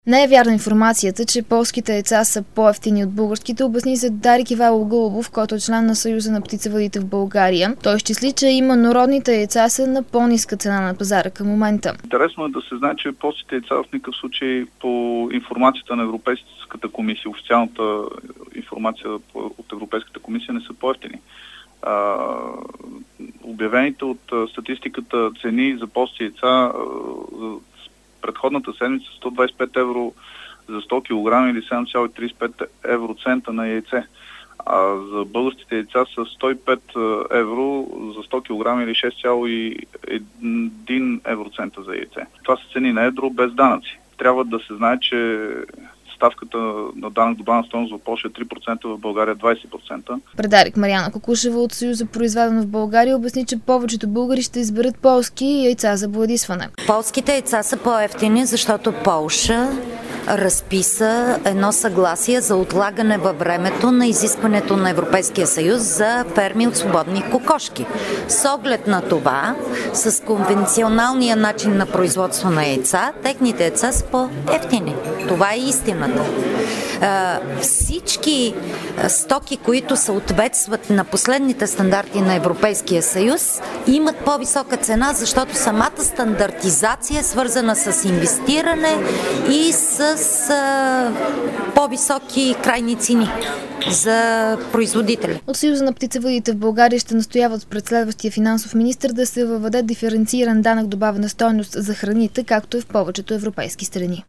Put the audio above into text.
Не е вярна информацията, че полските яйца са по-евтини от българските, обясни за Дарик Ивайло Гълъбов, който е член на Съюза на птицевъдите в България. Той изчисли, че именно родните яйца са на по-ниска цена на пазара към момента. Интересно е да се знае, че полските яйца в никакъв случай по информацията на Европейската комисия, официалната информация от Европейската комисия, не са по-евтини. Обявените от статистиката цени за полски яйца предходната седмица 125 евро за 100 кг или 7,35 евроцента на яйце. А за българските яйца са 105 евро за 100 кг или 6,1 евроцента за яйце. Това са цени на едро без данъци. Трябва да се знае, че ставката на данък добавена стойност в Полша е 3%, в България 20%. Предарик Мариана Кукушева от Съюза произведено в България обясни, че повечето българи ще изберат полски яйца за бладисване. Полските яйца са по-евтини, защото Полша разписа едно съгласие за отлагане във времето на изискването на Европейския съюз за ферми от свободни кокошки. С оглед на това, с конвенционалния начин на производство на яйца, техните яйца са по-евтини. Това е истината. Всички стоки, които съответстват на последните стандарти на Европейския съюз, имат по-висока цена, защото самата стандартизация е свързана с инвестиране и с по-високи крайни цени за производители. От Съюза на птицевъдите в България ще настояват пред следващия финансов министър да се въведе диференциран данък добавена стойност за храните, както е в повечето европейски страни.